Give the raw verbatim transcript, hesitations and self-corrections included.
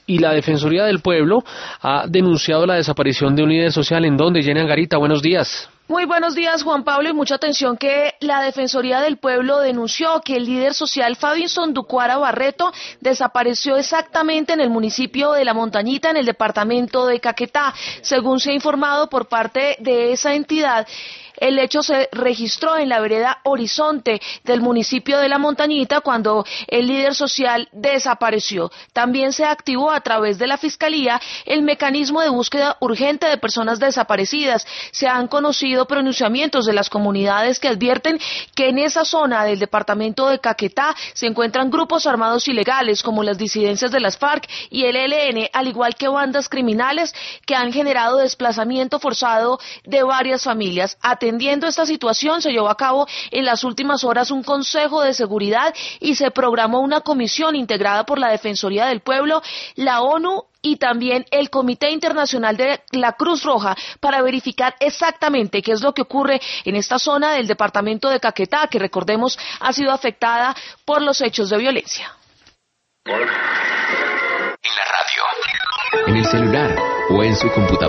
y la Defensoría del Pueblo ha denunciado la desaparición de un líder social. ¿En dónde? Jenny Angarita, buenos días. Muy buenos días, Juan Pablo, y mucha atención que la Defensoría del Pueblo denunció que el líder social Fabinson Ducuara Barreto desapareció exactamente en el municipio de La Montañita, en el departamento de Caquetá. Según se ha informado por parte de esa entidad, el hecho se registró en la vereda Horizonte del municipio de La Montañita cuando el líder social desapareció. También se activó a través de la Fiscalía el mecanismo de búsqueda urgente de personas desaparecidas. Se han conocido pronunciamientos de las comunidades que advierten que en esa zona del departamento de Caquetá se encuentran grupos armados ilegales como las disidencias de las FARC y el E L N, al igual que bandas criminales que han generado desplazamiento forzado de varias familias. Atendiendo esta situación, se llevó a cabo en las últimas horas un Consejo de Seguridad y se programó una comisión integrada por la Defensoría del Pueblo, la ONU y también el Comité Internacional de la Cruz Roja para verificar exactamente qué es lo que ocurre en esta zona del departamento de Caquetá, que recordemos ha sido afectada por los hechos de violencia. En la radio, en el celular o en su computadora.